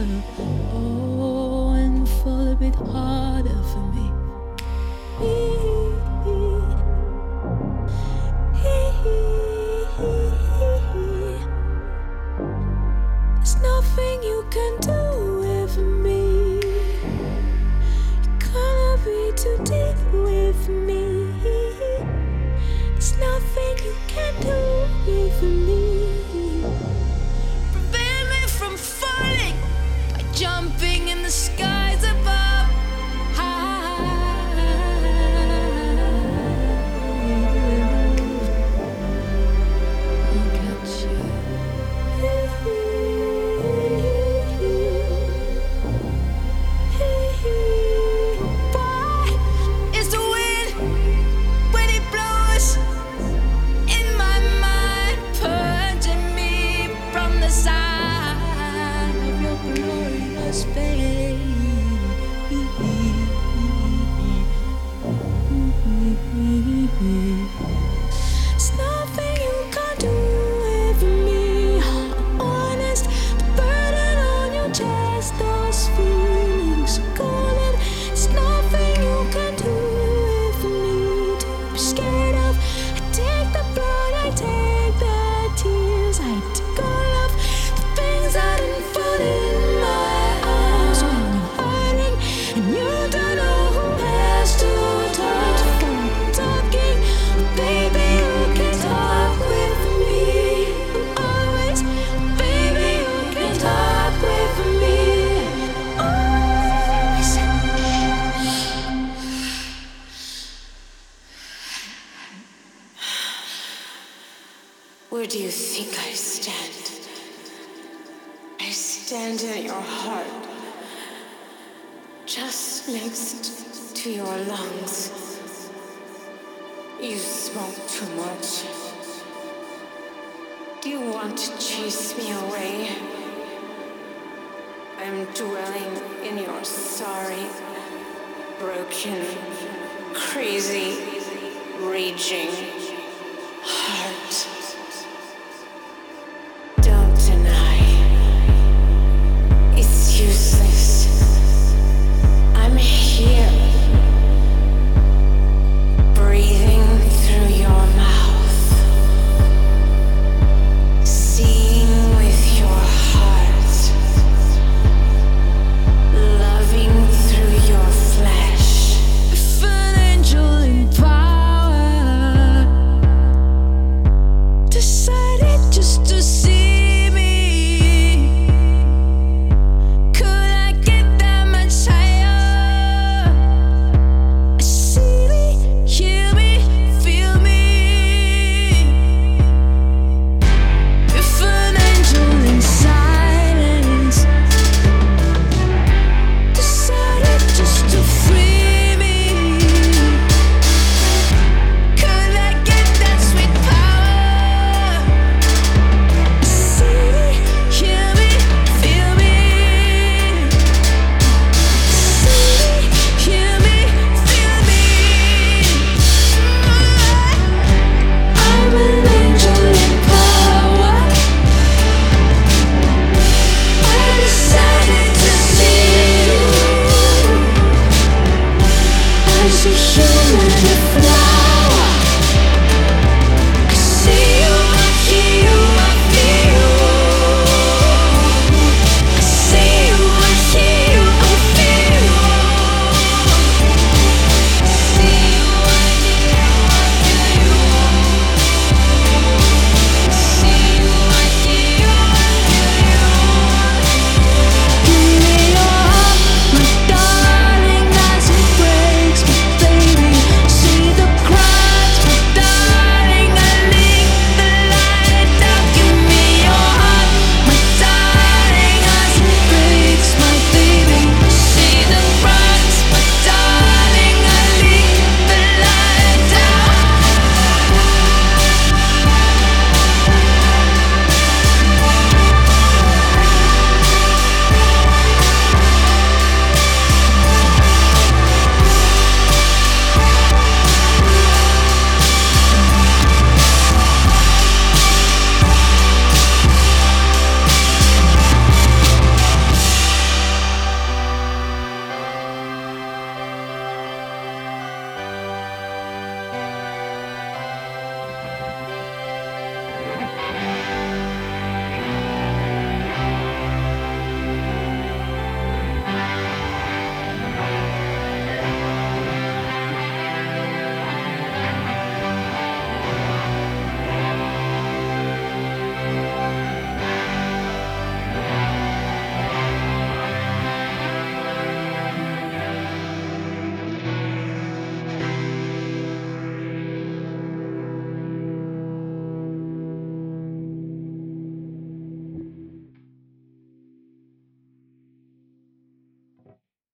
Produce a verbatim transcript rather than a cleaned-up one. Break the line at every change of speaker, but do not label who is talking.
Oh, and fall a bit harder for me. There's nothing you can do with me. You cannot be too deep with me. There's nothing you can do with me. Prevent me from falling by jumping in the skies above. There's nothing you can do with me. Honest, the burden on your chest, those feelings are calling. There's nothing you can do with me to be scared of. I take the blood, I take the tears, I take all of the things I didn't put in my arms when you're hurting and you don't know who has to talk. Talking, baby, you can talk with me. Always, baby, you can talk with me. Always. Where do you think I stand? I stand in your heart, just next to your lungs. You smoke too much. Do you want to chase me away? I'm dwelling in your sorry, broken, crazy, raging heart.